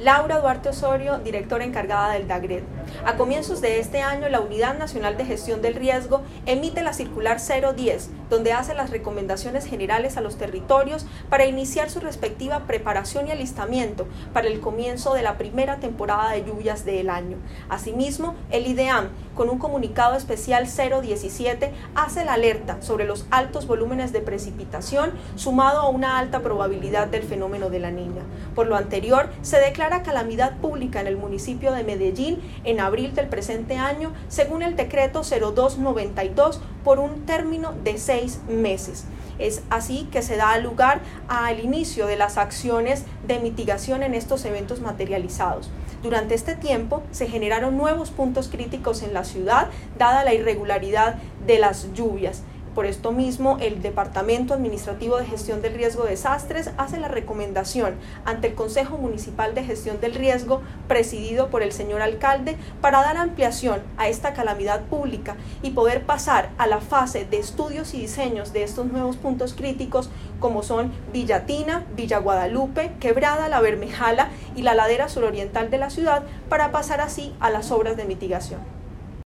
Laura Duarte Osorio, directora encargada del DAGRED. A comienzos de este año, la Unidad Nacional de Gestión del Riesgo emite la circular 010, donde hace las recomendaciones generales a los territorios para iniciar su respectiva preparación y alistamiento para el comienzo de la primera temporada de lluvias del año. Asimismo, el IDEAM, con un comunicado especial 017, hace la alerta sobre los altos volúmenes de precipitación sumado a una alta probabilidad del fenómeno de la Niña. Por lo anterior, se declara calamidad pública en el municipio de Medellín en abril del presente año, según el decreto 0292, por un término de 6 meses. Es así que se da lugar al inicio de las acciones de mitigación en estos eventos materializados. Durante este tiempo se generaron nuevos puntos críticos en la ciudad, dada la irregularidad de las lluvias. Por esto mismo, el Departamento Administrativo de Gestión del Riesgo de Desastres hace la recomendación ante el Consejo Municipal de Gestión del Riesgo, presidido por el señor alcalde, para dar ampliación a esta calamidad pública y poder pasar a la fase de estudios y diseños de estos nuevos puntos críticos, como son Villa Tina, Villa Guadalupe, Quebrada, La Bermejala y la ladera suroriental de la ciudad, para pasar así a las obras de mitigación.